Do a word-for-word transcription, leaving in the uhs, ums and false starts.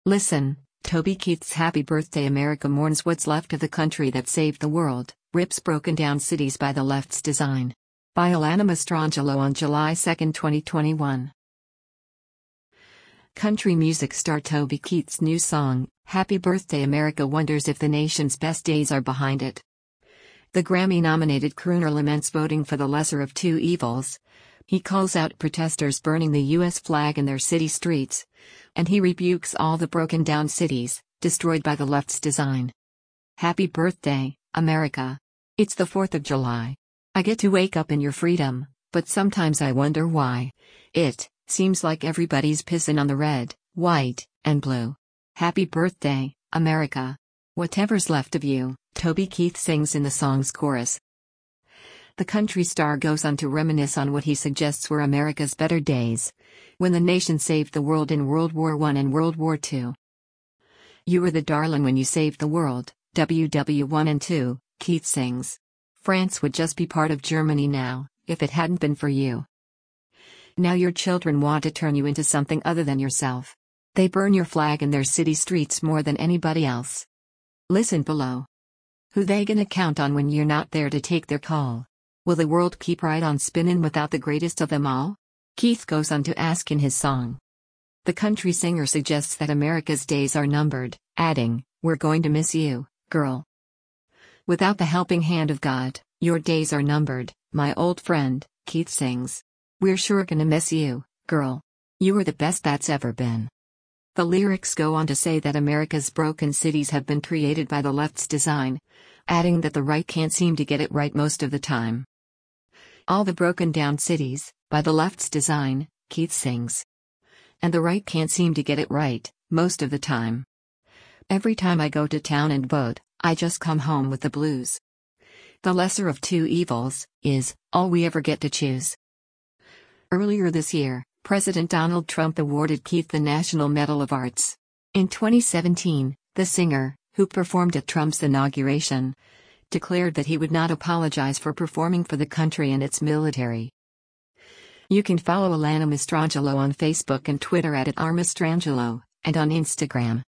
Listen, Toby Keith's Happy Birthday America mourns what's left of the country that saved the world, rips broken down cities by the left's design. By Alana Mastrangelo on July second, twenty twenty-one. Country music star Toby Keith's new song, Happy Birthday America, wonders if the nation's best days are behind it. The Grammy-nominated crooner laments voting for the lesser of two evils. He calls out protesters burning the U S flag in their city streets. And he rebukes all the broken-down cities, destroyed by the left's design. Happy birthday, America. It's the fourth of July. I get to wake up in your freedom, but sometimes I wonder why. It seems like everybody's pissing on the red, white, and blue. Happy birthday, America. Whatever's left of you, Toby Keith sings in the song's chorus. The country star goes on to reminisce on what he suggests were America's better days, when the nation saved the world in World War One and World War Two. You were the darling when you saved the world, W W one and two, Keith sings. France would just be part of Germany now, if it hadn't been for you. Now your children want to turn you into something other than yourself. They burn your flag in their city streets more than anybody else. Listen below. Who they gonna count on when you're not there to take their call? Will the world keep right on spinning without the greatest of them all? Keith goes on to ask in his song. The country singer suggests that America's days are numbered, adding, "We're going to miss you, girl. Without the helping hand of God, your days are numbered, my old friend," Keith sings. "We're sure gonna miss you, girl. You were the best that's ever been." The lyrics go on to say that America's broken cities have been created by the left's design, adding that the right can't seem to get it right most of the time. All the broken down cities, by the left's design, Keith sings. And the right can't seem to get it right, most of the time. Every time I go to town and vote, I just come home with the blues. The lesser of two evils is all we ever get to choose. Earlier this year, President Donald Trump awarded Keith the National Medal of Arts. In twenty seventeen, the singer, who performed at Trump's inauguration, declared that he would not apologize for performing for the country and its military. You can follow Alana Mastrangelo on Facebook and Twitter at Mastrangelo, and on Instagram.